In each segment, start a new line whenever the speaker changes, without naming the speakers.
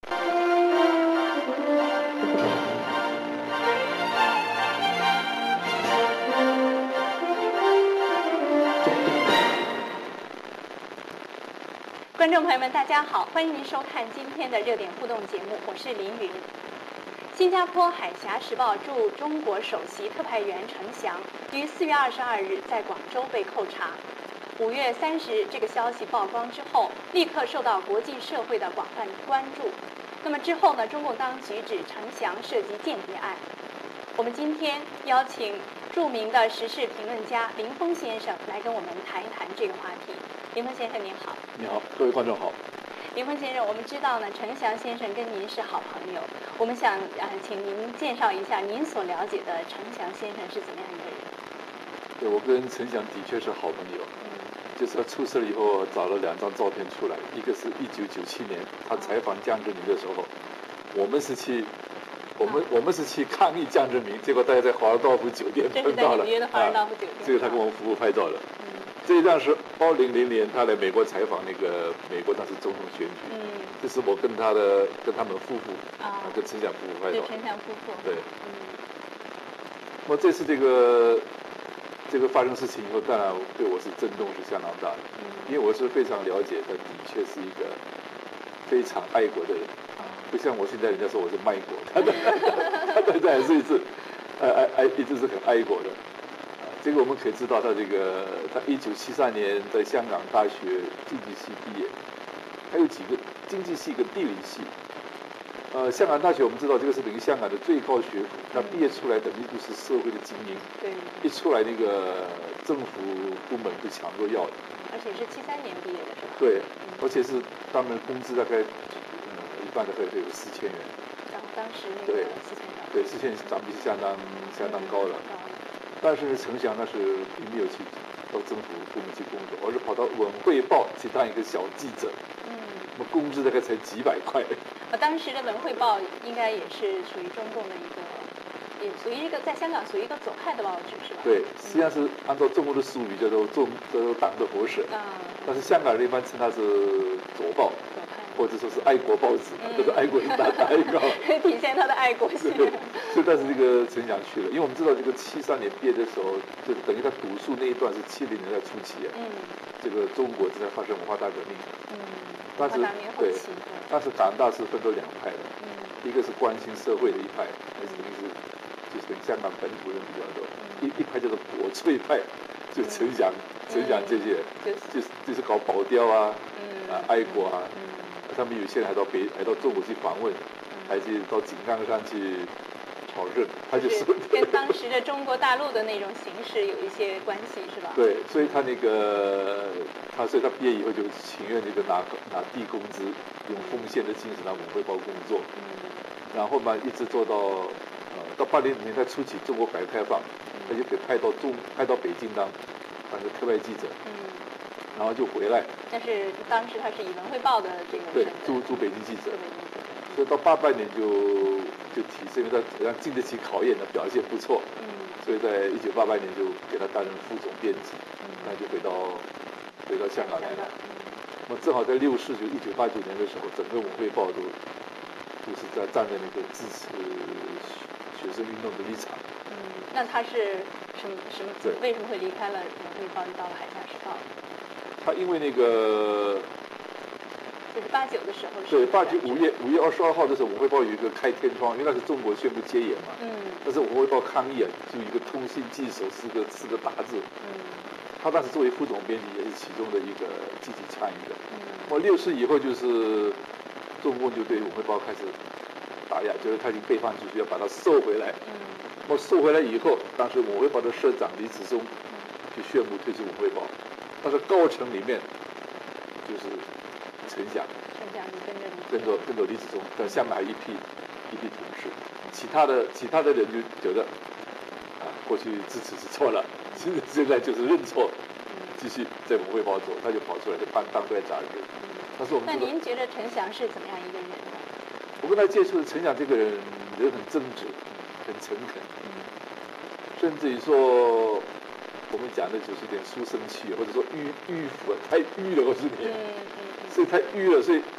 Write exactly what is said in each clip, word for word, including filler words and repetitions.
观众朋友们，大家好，欢迎您收看今天的热点互动节目，我是林云。新加坡《海峡时报》驻中国首席特派员程翔于四月二十二日在广州被扣查。五月三十日，这个消息曝光之后，立刻受到国际社会的广泛关注。那么之后呢，中共当局指程翔涉及间谍案。我们今天邀请著名的时事评论家林峰先生来跟我们谈一谈这个话题。林峰先生您好。
你好，各位观众好。
林峰先生，我们知道呢，程翔先生跟您是好朋友，我们想呃，请您介绍一下您所了解的程翔先生是怎么样一个人？
对，我跟程翔的确是好朋友。嗯，就是他出事了以后，找了两张照片出来，一个是一九九七年他采访江泽民的时候，我们是去。我们我们是去抗议江泽民，结果大家在华尔道夫酒店碰到了，
这是在纽约的华尔道夫酒店，
这个他跟我们夫妇拍照了。嗯，这一张是二零零年他来美国采访那个美国当时总统选举，嗯，这是我跟他的跟他们夫妇啊，跟程翔夫妇拍照。
对，程翔夫妇。对。嗯。
那么这次这个这个发生事情以后，当然对我是震动是相当大的，嗯，因为我是非常了解他的确是一个非常爱国的人。不像我现在人家说我是卖国，他的他的还是一直爱爱爱一直是很爱国的。啊，这个我们可以知道，他这个他一九七三年在香港大学经济系毕业，还有几个经济系跟地理系。呃，香港大学我们知道这个是等于香港的最高学府，他毕业出来等于就是社会的精英。对。一出来那个政府部门就抢着要的。
而且是七三年毕业的是吧？
对，而且是他们工资大概。大概会有四千元，
当当时那个四千元，
对四千港币是相当相当高的。但是程翔那是并没有去到政府部门去工作，而是跑到《文汇报》去当一个小记者。嗯，那么工资大概才几百块。
呃，当时的《文汇报》应该也是属于中共的一个，也属于一个在香港属于一个左派的报纸，是吧？
对，实际上是按照中国的术语叫做中叫做党的喉舌。啊。但是香港人一般称它是左报。或者说是爱国报纸，都、嗯、是爱国人打打一个，
体现他的爱国性。
所以，但是这个程翔去了，因为我们知道这个七三年毕业的时候，就等于他读书那一段是七零年代初期啊。嗯。这个中国正在发生文化大革命。嗯。但是对，但是港大是分作两派的，嗯，一个是关心社会的一派，那是等于是就是香港本土人比较多，一一派叫做国粹派，就程翔、程翔这些，就是就是搞保钓啊，啊爱国啊。他们有些人还到北，还到中国去访问，还去到井冈山去朝圣，他就是
跟当时的中国大陆的那种形势有一些关系，是吧？
对，所以他那个他，所以他毕业以后就情愿这个拿拿低工资，用奉献的精神来《文汇报》工作，嗯，然后嘛一直做到呃到八零年代初期，中国改革开放，他就被派到中派到北京当当个特派记者，嗯。然后就回来，
但是当时他是以《文汇报》的这个
对驻驻北京记者，所以到八八年就就提升，因为他好像经得起考验的，表现不错，嗯，所以在一九八八年就给他担任副总编辑，嗯，那就回到回到香港来了。那么正好在六四，就一九八九年的时候，整个《文汇报》都都是在站在那个支持学生运动的立场。
嗯，那他是什么什么？为什么会离开了《文汇报》，到了《海峡时报》？
他因为那个，
就是八九的时候，
对，八九五月五月二十二号的时候，《文汇报》有一个开天窗，因为那是中国宣布戒严嘛，嗯，但是《文汇报》抗议啊，就一个通信技手四个四个大字，嗯，他当时作为副总编辑也是其中的一个积极参与的，嗯，我六四以后就是中共就对《文汇报》开始打压，就是他已经背叛出去，要把它收回来，嗯，那么收回来以后，当时《文汇报》的社长李子忠就宣布退出《文汇报》。但是高层里面就是程翔，
程翔就跟着
跟着跟着李子忠，但下面还有一批一批同事，其他的其他的人就觉得啊，过去支持是错了，现在现在就是认错，继续在《文汇报》做，他就跑出来就当当队长人。但是我们
那您觉得程翔是怎么样一个人呢？
我跟他接触的程翔这个人，人很正直，很诚恳，甚至于说。我们讲的就是点书生气，或者说迂迂腐，太迂了，我是你，所以太迂了，所以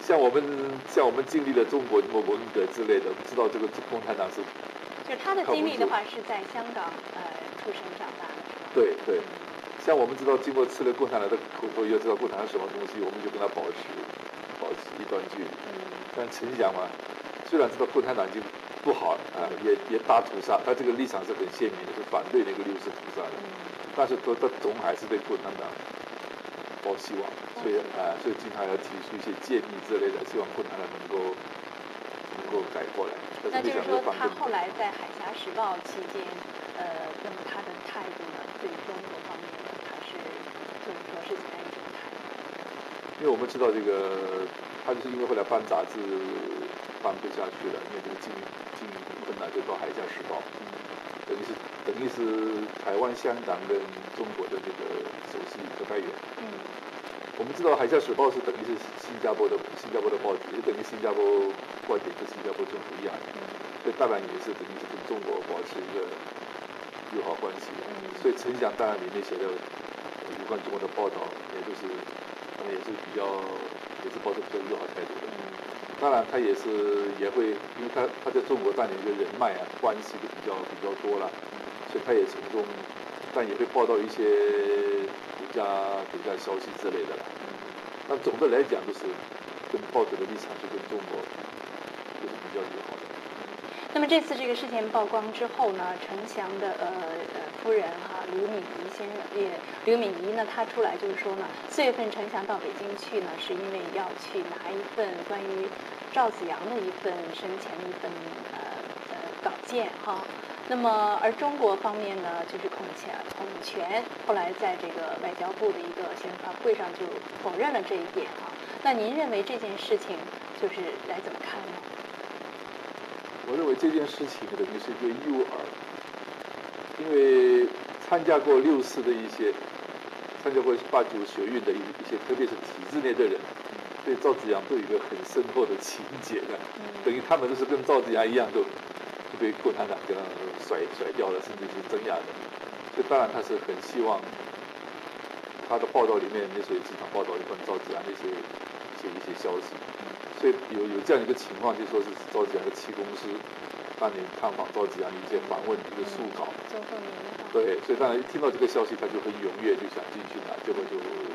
像我们像我们经历了中国什么文革之类的，我们知道这个共产党是。
就他的经历的话，是在香港呃出生长大的。
对对，像我们知道，经过吃了共产党的苦头，也知道共产党什么东西，我们就跟他保持保持一段距离。嗯、但陈翔嘛，虽然知道共产党已经不好啊、呃，也也大屠杀，他这个立场是很鲜明的，是反对那个六四屠杀的。嗯、但是他他总还是对共产党抱希望，所以啊、呃，所以经常要提出一些建议之类的，希望共产党能够能够改过来。
那就是说，他后来在《海峡时报》期间，呃，那么他的态度呢，对中国方面呢，他是就是说是怎样一种态度？
因为我们知道这个，他就是因为后来办杂志办不下去了，因为这个经营经营困难，就到《海峡时报》，等于是等于是台湾、香港跟中国的这个首席特派员。嗯。我们知道《海峡时报》是等于是新加坡的新加坡的报纸，也等于新加坡观点跟新加坡政府一样，所以当然也是等于是跟中国保持一个友好关系。所以陈翔当然里面写的有关中国的报道，也就是他们也是比较也是抱着比较友好态度的。当然他也是也会，因为他他在中国当年的人脉啊关系都比较比较多了，所以他也从中，但也会报道一些独家独家消息之类的了。那总的来讲，就是跟报纸的立场是跟中国就是比较友好的。
那么这次这个事件曝光之后呢，陈翔的呃呃夫人哈、啊、刘敏仪先生也刘敏仪呢，她出来就是说呢，四月份陈翔到北京去呢，是因为要去拿一份关于赵子阳的一份生前的一份呃呃稿件哈。那么，而中国方面呢，就是孔权，孔权后来在这个外交部的一个新闻发布会上就否认了这一点啊。那您认为这件事情就是来怎么看呢？
我认为这件事情等于是一个诱饵，因为参加过六四的一些，参加过八九学运的一一些，特别是体制内的人，对赵子阳都有一个很深厚的情结的，等于他们都是跟赵子阳一样都。就被共产党给他甩甩掉了，甚至是镇压的。所以当然他是很希望他的报道里面那时候经常报道有关赵子阳的一些一些一些消息。所以有有这样一个情况，就说是赵子阳的七公司当年探访赵子阳的一些访问一个书稿。
周凤鸣。
对，所以当然一听到这个消息，他就很踊跃，就想进去拿，结果就。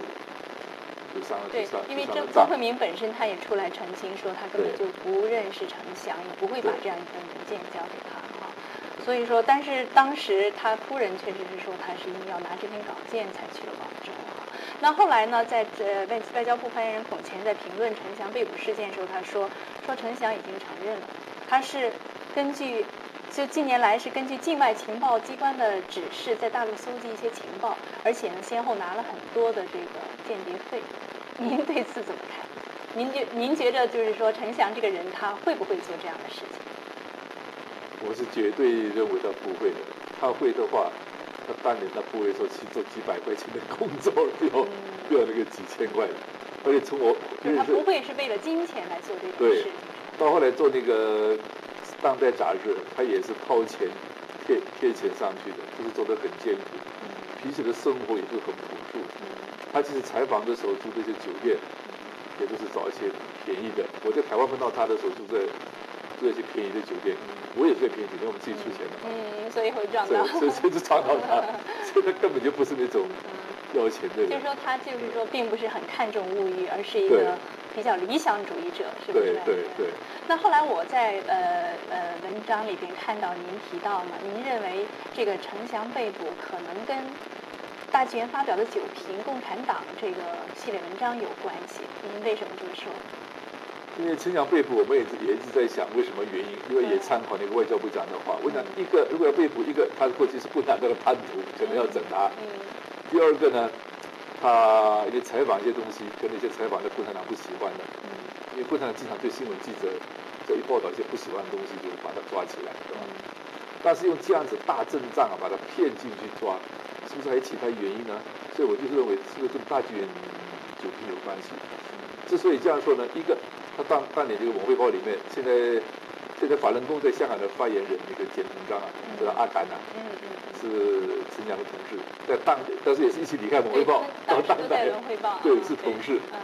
对，因为周周慧敏本身他也出来澄清说，他根本就不认识陈翔，也不会把这样一份文件交给他哈。所以说，但是当时他夫人确实是说，他是因为要拿这篇稿件才去了广州哈。那后来呢，在呃外外交部发言人孔乾在评论陈翔被捕事件的时候，他说说陈翔已经承认了，他是根据就近年来是根据境外情报机关的指示，在大陆搜集一些情报，而且呢，先后拿了很多的这个间谍费。您对此怎么看？您觉您觉得就是说陈翔这个人他会不会做这样的事情？
我是绝对认为他不会的。他会的话，他当年他不会说去做几百块钱的工作，不要不要那个几千块的。而且从我
他不会是为了金钱来做这种事。
对，到后来做那个当代杂志，他也是掏钱贴贴钱上去的，就是做得很艰苦，平时的生活也是很朴素。他其实采访的时候住这些酒店，也都是找一些便宜的。我在台湾碰到他的时候，住在住在一些便宜的酒店，我也住在便宜酒店，我们自己出钱的嘛。
嗯，所以会撞到。
所以所以就撞到他，所以他根本就不是那种要钱的人。
就是说，他就是说，并不是很看重物欲，而是一个比较理想主义者，是不是？
对对对。
那后来我在呃呃文章里边看到您提到嘛，您认为这个陈翔被捕可能跟大纪元发表的九评共产党这个系列文章有关系，您为什么这么说？
因为陈翔被捕，我们也也一直在想为什么原因，因为也参考那个外交部讲的话。我想，一个如果要被捕，一个他过去是共产党的叛徒，可能要整他；嗯、第二个呢，他因为采访一些东西，跟那些采访的共产党不喜欢的，嗯、因为共产党经常对新闻记者这一报道一些不喜欢的东西，就是把他抓起来，对吧？嗯、但是用这样子大阵仗啊，把他骗进去抓。是不是还有其他原因呢？所以我就是认为是不是跟大纪元九评有关系？之所以这样说呢，一个他当当年这个《文汇报》里面，现在现在法轮功在香港的发言人那个简鸿章啊，这个阿甘啊，是陈翔的同事，在当但是也是一起离开《文汇报》到当代，对，是同事。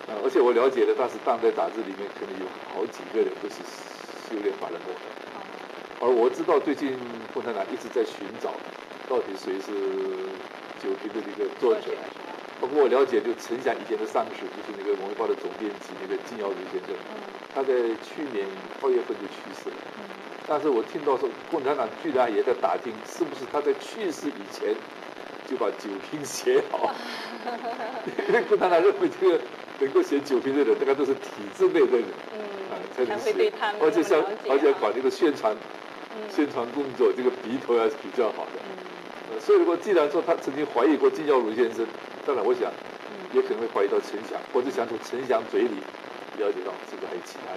呃，而且我了解的当时当代杂志里面可能有好几个人都是修炼法轮功的，而我知道最近共产党一直在寻找到底谁是酒瓶的这个作者。包括我了解，就陈翔以前的上司，就是那个《文汇报》的总编辑那个金耀如先生，他在去年二月份就去世了。但是我听到说，共产党居然也在打听，是不是他在去世以前就把酒瓶写好？因为共产党认为这个能够写酒瓶的人，大概都是体制内的人，
嗯，
啊，才能写。
而
且像而且搞这个宣传，宣传工作，这个鼻头还是比较好的。呃，所以如果既然说他曾经怀疑过金耀如先生，当然我想也可能会怀疑到陈翔，或者想从陈翔嘴里了解到这个还有其他人。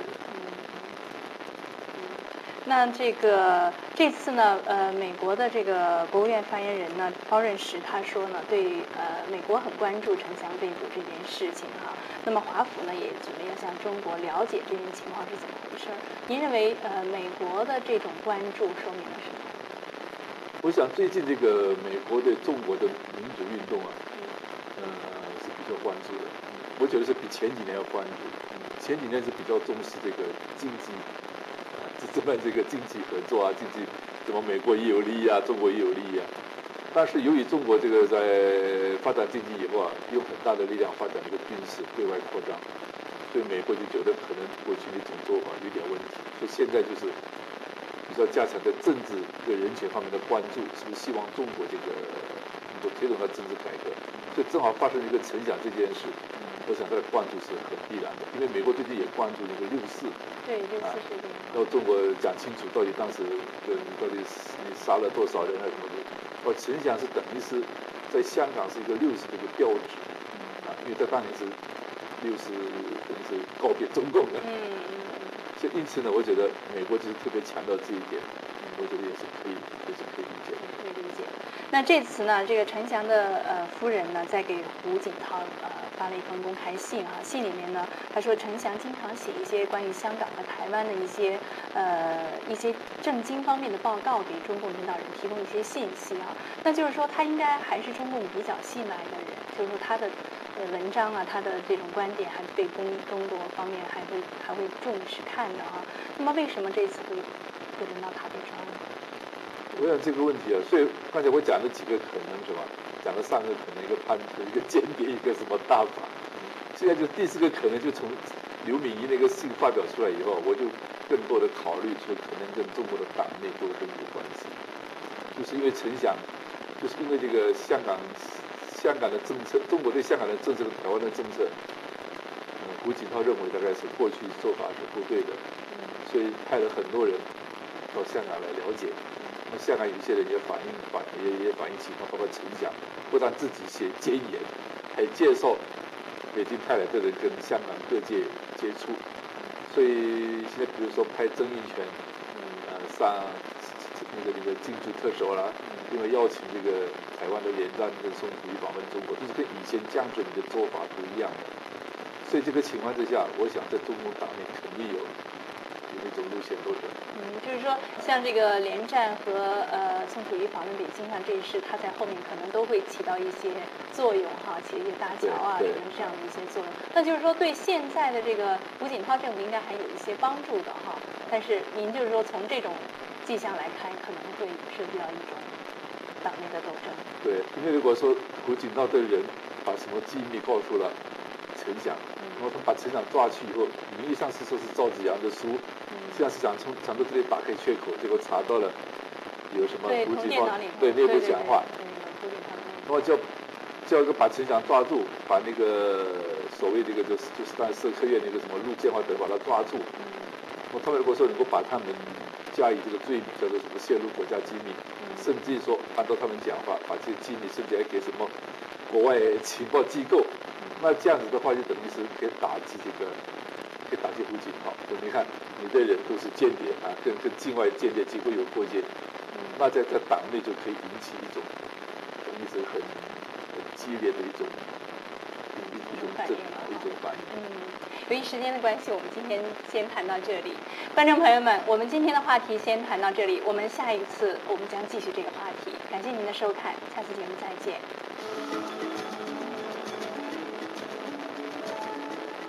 那这个这次呢，呃，美国的这个国务院发言人呢，高任时他说呢，对呃美国很关注陈翔被捕这件事情哈。那么华府呢也准备要向中国了解这件情况是怎么回事。您认为呃美国的这种关注说明了什么？
我想最近这个美国对中国的民主运动啊，呃是比较关注的。我觉得是比前几年要关注。前几年是比较重视这个经济。这么这个经济合作啊，经济怎么美国也有利益啊，中国也有利益啊。但是由于中国这个在发展经济以后啊，用很大的力量发展这个军事对外扩张，所以美国就觉得可能过去那种做法有点问题，所以现在就是比较加强在政治跟人权方面的关注，是不是希望中国这个能够推动它政治改革？所以正好发生一个陈翔这件事。我想他的关注是很必然的，因为美国最近也关注那个六四，
对六四事件，
要中国讲清楚到底当时跟到底你杀了多少人啊什么的。而陈翔是等于是在香港是一个六四的一个标志，啊，因为在当年是六四等于是告别中共的，嗯嗯，所以因此呢，我觉得美国就是特别强调这一点，我觉得也是可以，也是可以理解的。
可以理解。那这次呢，这个陈翔的呃夫人呢，在给胡锦涛呃发了一封公开信啊，信里面呢，他说陈翔经常写一些关于香港和台湾的一些呃一些政经方面的报告，给中共领导人提供一些信息啊。那就是说，他应该还是中共比较信赖的人，就是说他的呃文章啊，他的这种观点还被中中国方面还会还会重视看的啊。那么为什么这次会会轮到他被抓呢？
我想这个问题啊，所以刚才我讲了几个可能是吧？讲了三个可能，一个叛徒，一个间谍，一个什么大法。现在就第四个可能，就从刘敏仪那个信发表出来以后，我就更多的考虑出可能跟中国的党内斗争有关系，就是因为陈翔，就是因为这个香港香港的政策，中国对香港的政策和台湾的政策，嗯，胡锦涛认为大概是过去做法是不对的，所以派了很多人到香港来了解。那香港有些人也反映反也也反映情况，包括陈翔，不但自己写谏言，还介绍北京派来的人跟香港各界接触。所以现在比如说派曾荫权，呃上那个那个进驻特首啦，因为邀请这个台湾的连战跟宋楚瑜访问中国，都是跟以前江泽民的做法不一样的。所以这个情况之下，我想在中共党内肯定有有那种路线斗争。
嗯，就是说，像这个连战和呃宋楚瑜访问北京上这一事，他在后面可能都会起到一些作用哈，起一些搭桥啊，有这样的一些作用。那就是说，对现在的这个胡锦涛政府应该还有一些帮助的哈。但是您就是说，从这种迹象来看，可能会涉及到一种党内的斗争。
对，因为如果说胡锦涛的人把什么机密告诉了陈翔，然后他把陈翔抓去以后，名义上是说是赵子阳的书。实际上是想从想到这里打开缺口，结果查到了有什么胡锦涛对内部讲话，那么叫叫一个把陈翔抓住，把那个所谓这个就是就是当时社科院那个什么陆建华等把他抓住，那么他们如果说能够把他们加以这个罪名叫做什么泄露国家机密，甚至于说按照他们讲话，把这些机密甚至还给什么国外情报机构，那这样子的话就等于是可以打击这个。可以打击胡锦涛，说你看你的人都是间谍啊，跟跟境外间谍机构有过节，那在在党内就可以引起一种，一直很很激烈的一种一一种震一种反应。
嗯，由于时间的关系，我们今天先谈到这里。观众朋友们，我们今天的话题先谈到这里，我们下一次我们将继续这个话题。感谢您的收看，下次节目再见。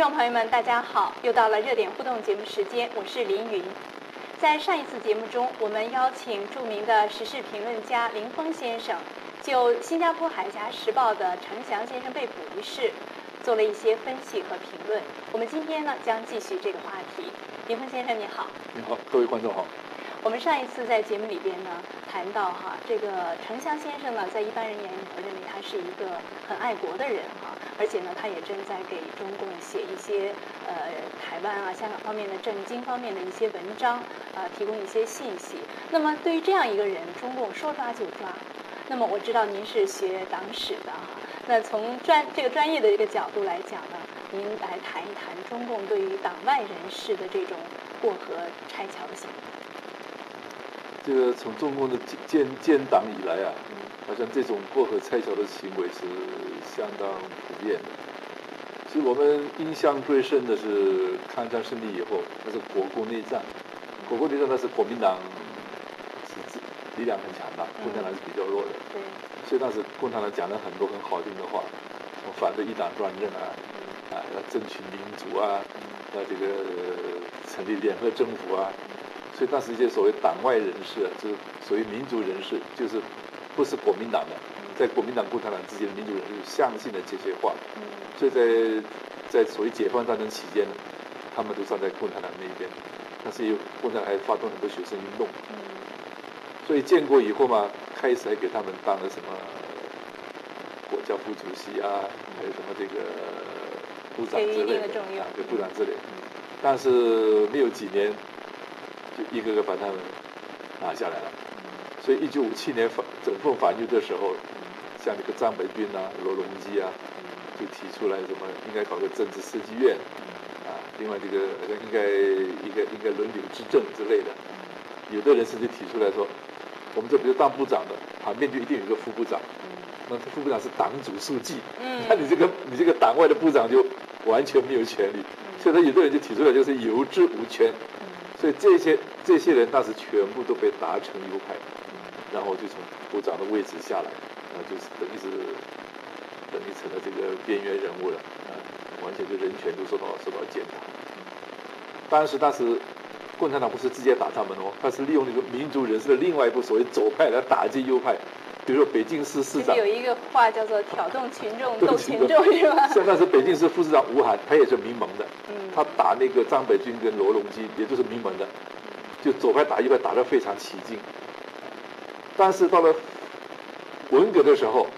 众朋友们，大家好！又到了热点互动节目时间，我是林云。在上一次节目中，我们邀请著名的时事评论家林峰先生，就新加坡《海峡时报》的程翔先生被捕一事，做了一些分析和评论。我们今天呢，将继续这个话题。林峰先生，你好。
你好，各位观众好。
我们上一次在节目里边呢谈到哈，这个程翔先生呢，在一般人眼里头认为他是一个很爱国的人哈，而且呢，他也正在给中共写一些呃台湾啊、香港方面的政经方面的一些文章，呃，提供一些信息。那么对于这样一个人，中共说抓就抓。那么我知道您是学党史的哈，那从专这个专业的这个角度来讲呢，您来谈一谈中共对于党外人士的这种过河拆桥的行为。
这个从中共的建建党以来啊，好像这种过河拆桥的行为是相当普遍的。其实我们印象最深的是抗战胜利以后，那是国共内战。国共内战那是国民党是力量很强大，共产党是比较弱的。
对。
所以当时共产党讲了很多很好听的话，反对一党专政啊，啊要争取民主啊，要这个成立联合政府啊。所以当时一些所谓党外人士啊，就是所谓民主人士，就是不是国民党的，在国民党、共产党之间的民主人士相信了这些话，所以在在所谓解放战争期间呢，他们都站在共产党那一边，但是有共产党还发动很多学生运动，所以建国以后嘛，开始还给他们当了什么国家副主席啊，还有什么这个部长之类的啊，对部长之类的，但是没有几年。就一个个把他们拿下来了，所以一九五七年反整风反右的时候，像那个张北军啊、罗隆基啊，就提出来什么应该搞个政治设计院，啊，另外这个应该应该应该轮流执政之类的。有的人甚至提出来说，我们这比如当部长的，旁边就一定有一个副部长，那这副部长是党组书记，那你这个你这个党外的部长就完全没有权利。所以他有的人就提出来就是有职无权。所以这些这些人当时全部都被打成右派，然后就从部长的位置下来，然后就是等于是等于成了这个边缘人物了，啊，完全就人权都受到受到践踏。当时当时共产党不是直接打他们哦，他是利用那个民主人士的另外一部所谓左派来打击右派。比如说北京市市长
有一个话叫做挑动群众斗群众是吧？
像当时北京市副市长吴晗，他也是民盟的，他打那个张北军跟罗隆基，也就是民盟的，就左派打右派打得非常起劲。但是到了文革的时候，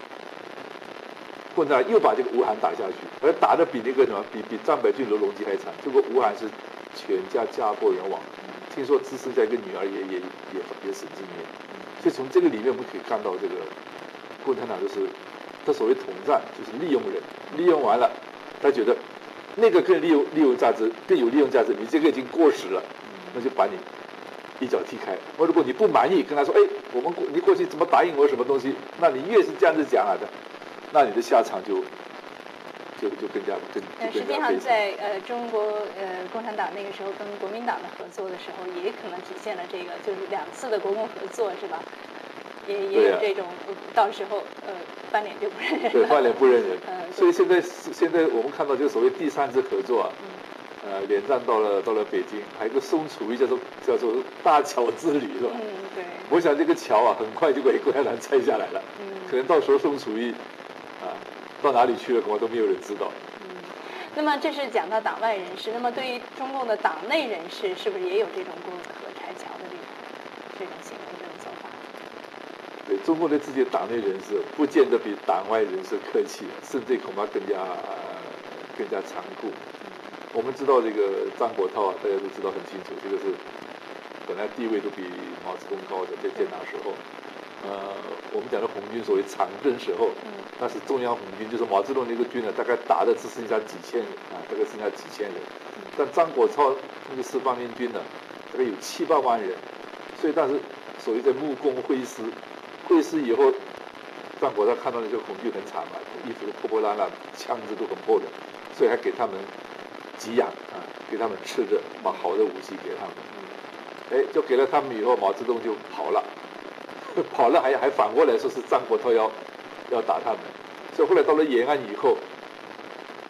共产党又把这个吴晗打下去，而打得比那个什么比比张北军、罗隆基还惨。结果吴晗是全家家破人亡，听说只剩下一个女儿也也也也死经验。所以从这个里面我们可以看到，这个共产党就是他所谓统战，就是利用人，利用完了，他觉得那个更利用利用价值更有利用价值，你这个已经过时了，那就把你一脚踢开。我如果你不满意，跟他说，哎，我们你过去怎么答应我什么东西，那你越是这样子讲啊的，那你的下场就就就更加更更加
实际上在呃中国呃共产党那个时候跟国民党的合作的时候，也可能体现了这个，就是两次的国共合作是吧？也也有这种，啊、到时候呃翻脸就不认人了。
对，翻脸不认人。嗯，所以现在现在我们看到就是所谓第三次合作啊，嗯、呃，连战到了到了北京，还有一个宋楚瑜叫做叫做大桥之旅是吧？
嗯，对。
我想这个桥啊，很快就给共产党拆下来了。嗯。可能到时候宋楚瑜啊。到哪里去了，恐怕都没有人知道。
嗯，那么这是讲到党外人士，那么对于中共的党内人士，是不是也有这种过河拆桥的这种这种行为、这种做法？
对，中共的自己的党内人士，不见得比党外人士客气，甚至恐怕更加、呃、更加残酷。我们知道这个张国焘啊，大家都知道很清楚，这个是本来地位都比毛泽东高的，在建党时候。呃，我们讲的红军，所谓长征时候，那是中央红军，就是毛泽东那个军呢，大概打的只剩下几千人啊，大概剩下几千人。但张国焘那个四方面军呢，大概有七八万人，所以当时所谓在穆公会师，会师以后，张国焘看到那些红军很惨嘛，衣服都破破烂烂，枪支都很破的，所以还给他们给养啊，给他们吃的，把好的武器给他们。哎，就给了他们以后，毛泽东就跑了。跑了还还反过来说是张国焘要要打他们，所以后来到了延安以后，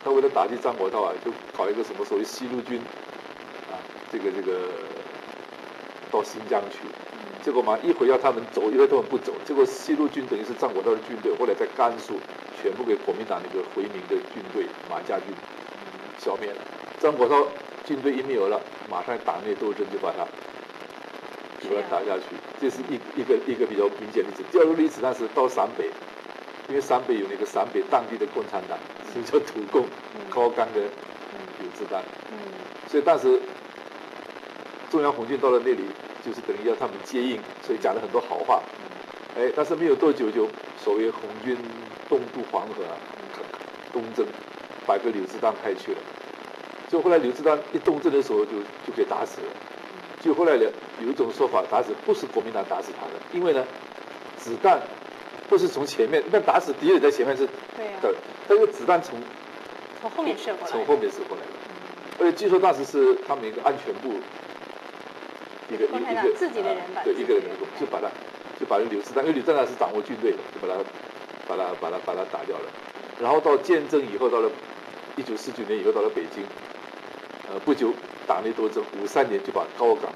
他为了打击张国焘啊，就搞一个什么所谓西路军，啊，这个这个到新疆去，结果嘛一会儿要他们走，一会儿他们不走，结果西路军等于是张国焘的军队，后来在甘肃全部给国民党那个回民的军队马家军消灭了。张国焘军队一没有了，马上党内斗争就把他就把他打下去，这是一一个一个比较明显的例子。第二个例子，那是到陕北，因为陕北有那个陕北当地的共产党，是叫土共，高岗跟刘志丹，所以当时中央红军到了那里，就是等于要他们接应，所以讲了很多好话。哎，但是没有多久就所谓红军东渡黄河啊，东征，把个刘志丹派去了。就后来刘志丹一东征的时候就就被打死了。就后来有有一种说法，打死不是国民党打死他的，因为呢，子弹不是从前面，那打死敌人在前面是
对呀、
的，他这个子弹从
从后面射过来，
从后面射过来的。而且据说当时是他们一个安全部，一个
共产
一个
党自己的人把
对一个人
自己的人
就把他就把刘志丹，因为刘志丹是掌握军队的，就把他把他把他把他打掉了。然后到建政以后，到了一九四九年以后，到了北京，呃，不久党内斗争，五三年就把高岗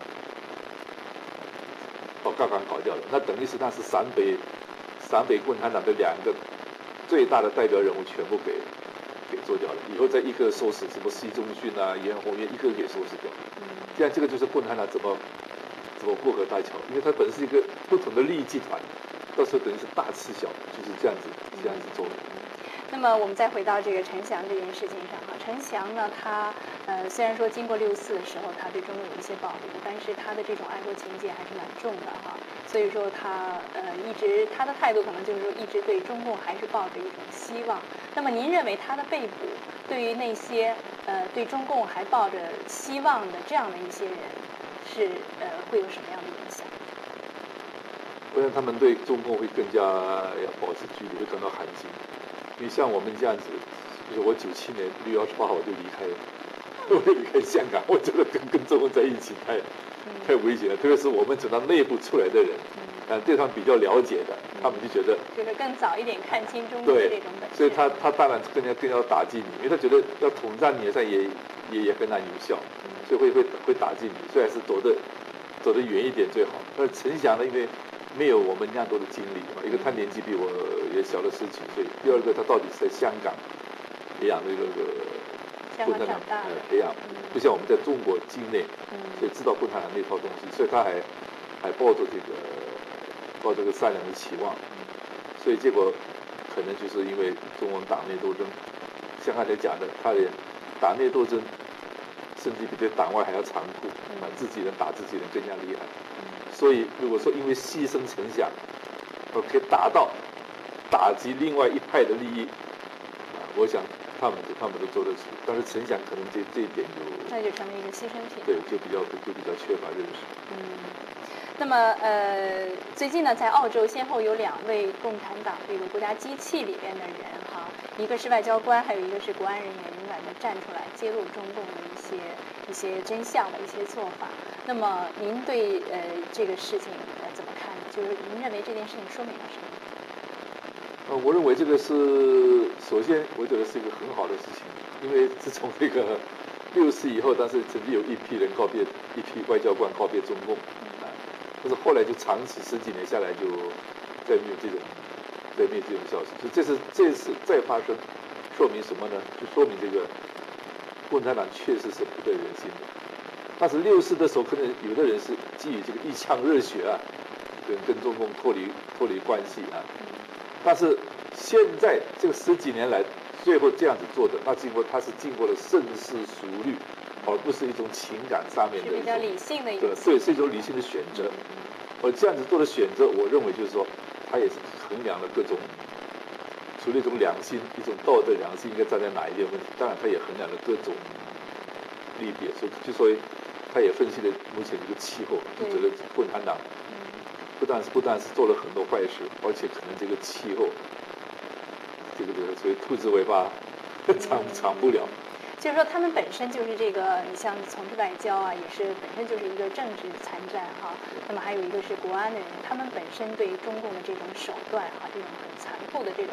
把高岗搞掉了。那等于是当时陕北陕北共产党的两个最大的代表人物全部给给做掉了。以后再一个收拾，什么习仲勋啊、严宏岳，一个给收拾掉。这样这个就是共产党怎么怎么不可大巧，因为它本身是一个不同的利益集团，到时候等于是大吃小，就是这样子这样子做的。
那么我们再回到这个陈翔这件事情上哈，陈翔呢，他呃虽然说经过六四的时候，他对中国有一些保留，但是他的这种爱国情结还是蛮重的哈，所以说他呃一直他的态度可能就是说一直对中共还是抱着一种希望。那么您认为他的被捕对于那些呃对中共还抱着希望的这样的一些人是呃会有什么样的影响？
我想他们对中共会更加要保持距离，会感到寒心。因为像我们这样子，就是我九七年六月二十八号我就离开，我就离开香港，我觉得跟跟中共在一起太太危险了。特别是我们从他内部出来的人，啊，对他们比较了解的，他们就觉得
就是更早一点看清中国的这种本质。
所以他他当然更加更要打击你，因为他觉得要统战你，上也也也很难有效，所以会会会打击你。虽然是走的走得远一点最好。但是陈翔呢，因为没有我们那样多的经历嘛，一个他年纪比我也小了十几岁，第二个他到底是在香港培养的一个共产党呃培养，不像我们在中国境内，所以知道共产党那套东西，所以他还还抱着这个抱着个善良的期望，所以结果可能就是因为中国党内斗争，像刚才讲的，他的党内斗争甚至比对党外还要残酷，啊，自己人打自己人更加厉害。所以如果说因为牺牲陈翔，而可以达到打击另外一派的利益，啊，我想他们他们都做得出。但是陈翔可能这这一点就
那就成了一个牺牲品。
对，就比较就比较缺乏认识。
嗯。那么呃，最近呢，在澳洲先后有两位共产党这个国家机器里边的人哈，一个是外交官，还有一个是国安人员，勇敢地站出来揭露中共的一些一些真相的一些做法。那么您对呃这个事情呃怎么看呢？就是您认为这件事情说明了什么？
呃，我认为这个是首先，我觉得是一个很好的事情，因为自从这个六四以后，但是曾经有一批人告别，一批外交官告别中共，啊，但是后来就长期十几年下来就再没有这种，再没有这种消息，就这次这次再发生，说明什么呢？就说明这个共产党确实是不得人心的。但是六四的时候，可能有的人是基于这个一腔热血啊，跟跟中共脱离脱离关系啊。但是现在这个十几年来，最后这样子做的，那经过他是经过了深思熟虑，而不是一种情感上面的
是比较理性的一种，
对，是一种理性的选择。而这样子做的选择，我认为就是说，他也是衡量了各种，除了一种良心、一种道德良心应该站在哪一边问题，当然他也衡量了各种利弊，所以就所以他也分析了目前这个气候，就觉得共产党不但是不但是做了很多坏事，而且可能这个气候，这个这个所以兔子尾巴长长不了。
就是说，他们本身就是这个，你像从事外交啊，也是本身就是一个政治参战哈。那么还有一个是国安的人，他们本身对中共的这种手段哈，这种很残酷的这种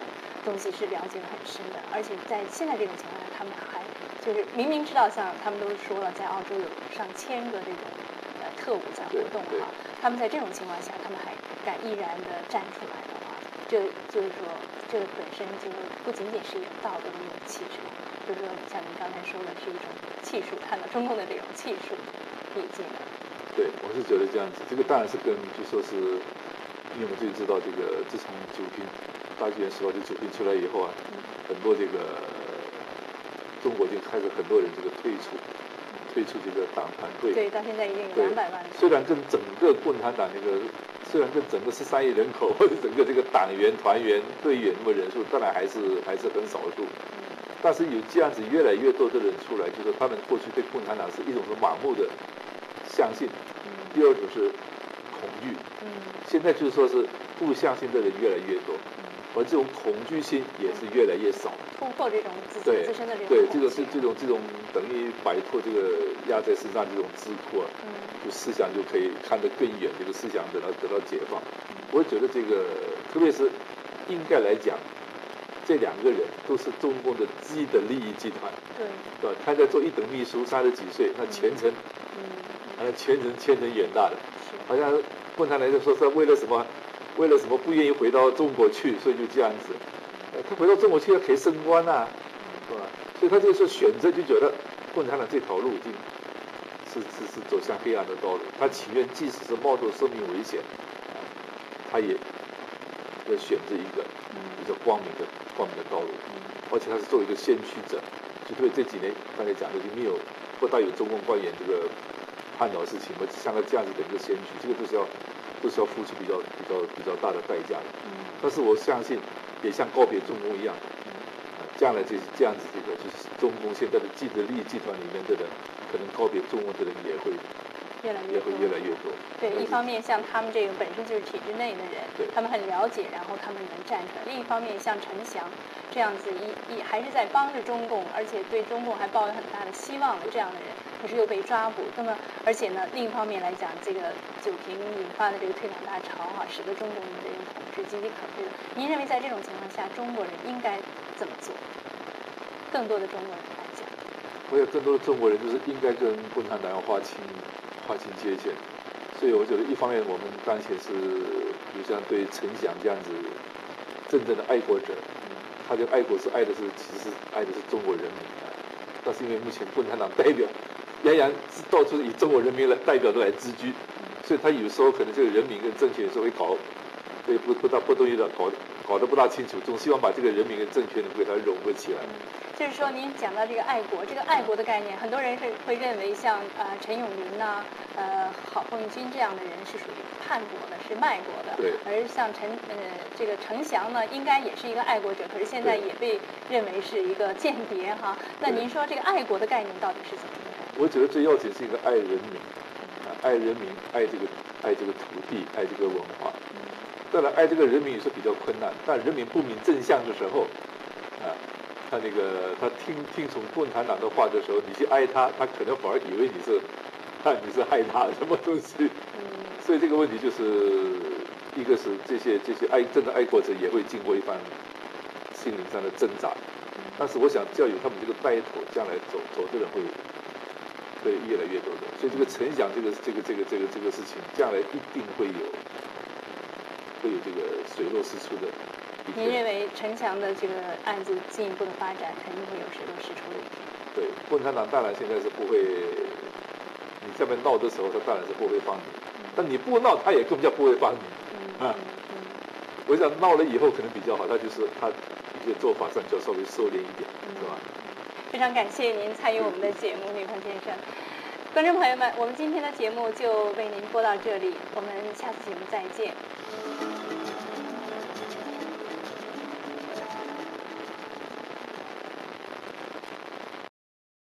东西是了解的很深的，而且在现在这种情况下，他们还就是明明知道，像他们都说了，在澳洲有上千个这种呃特务在活动哈，他们在这种情况下，他们还敢毅然的站出来的话，这就是说，这本身就不仅仅是一种道德的勇气，是吧？就是说，像您刚才说的，是一种气数，看到中共的这种气数已经。
对，我是觉得这样子，这个当然是跟就说是，因为我们就知道这个，自从九评大纪元时报就九评出来以后啊，嗯、很多这个中国就开始很多人这个退出，退出这个党团队。
对，到现在已经有两百万。
虽然跟整个共产党那个，虽然跟整个十三亿人口或者整个这个党员、团员、队员那么人数，当然还是还是很少数。嗯、但是有这样子越来越多的人出来，就是他们过去对共产党是一种是盲目的相信，第二种是恐惧，嗯，现在就是说是不相信的人越来越多，嗯，而这种恐惧心也是越来越少，
突破这种自己自身的这种
对，这种是这种这种等于摆脱这个压在身上这种桎梏，嗯，就思想就可以看得更远，这个思想得到得到解放。我觉得这个特别是应该来讲，这两个人都是中共的既得利益集团，
对，
对吧？他在做一等秘书，三十几岁，那前程，嗯，好像前程前程远大的，好像共产党就说是为了什么，为了什么不愿意回到中国去，所以就这样子。呃、他回到中国去可以升官啊，是吧？所以他就是选择就觉得共产党这条路已经是是是走向黑暗的道路，他情愿即使是冒着生命危险，啊，他也要选择一个比较光明的光明的道路，而且他是作为一个先驱者，就对这几年刚才讲的就没有不大有中共官员这个叛逃事情，而像他这样子的一个先驱，这个都是要都是要付出比较比较比较大的代价的。但是我相信，也像告别中共一样，啊，将来就是这样子，这个就是中共现在的既得利益集团里面的人，可能告别中共的人也会。
越来越
多，越来越多。
对，一方面像他们这个本身就是体制内的人，他们很了解，然后他们能站出来；另一方面，像陈翔这样子一一还是在帮着中共，而且对中共还抱有很大的希望的这样的人，可是又被抓捕。那么，而且呢，另一方面来讲，这个九评引发的这个退党大潮哈、啊，使得中国人的这种统治岌岌可危。您认为在这种情况下，中国人应该怎么做？更多的中国人来讲，
我有更多的中国人就是应该跟共产党要划清。划清界限，所以我觉得一方面我们当前是，就像对陈翔这样子真正的爱国者，他的爱国是爱的是其实是爱的是中国人民啊，但是因为目前共产党代表杨洋到处以中国人民来代表的来自居，所以他有时候可能这个人民跟政权有时候会搞，会不不大不容易的搞搞得不大清楚，总希望把这个人民跟政权能给它融合起来。
就是说，您讲到这个爱国，这个爱国的概念，很多人是会认为像呃陈永林呐、呃郝凤军这样的人是属于叛国的，是卖国的。
对。
而像陈呃这个程翔呢，应该也是一个爱国者，可是现在也被认为是一个间谍哈。那您说这个爱国的概念到底是怎么样？
我觉得最要紧是一个爱人民，啊，爱人民，爱这个爱这个土地，爱这个文化。当然，爱这个人民也是比较困难，但人民不明真相的时候，啊。他那个，他听听从共产党的话的时候，你去爱他，他可能反而以为你是，啊，你是害他什么东西。嗯。所以这个问题就是，一个是这些这些爱真的爱国者也会经过一番心灵上的挣扎，但是我想只要有他们这个带头，将来走走的人会会越来越多的。所以这个陈翔这个这个这个这个这个事情，将来一定会有会有这个水落石出的。
您认为陈翔的这个案子进一步的发展，肯定会有水落石出的一天？
对，共产党当然现在是不会，你这边闹的时候，他当然是不会帮你，嗯、但你不闹，他也更加不会帮你。嗯、啊，嗯、我想闹了以后可能比较好，他就是他一些做法上就要稍微收敛一点，嗯、是吧？
非常感谢您参与我们的节目，吕鹏先生。观众朋友们，我们今天的节目就为您播到这里，我们下次节目再见。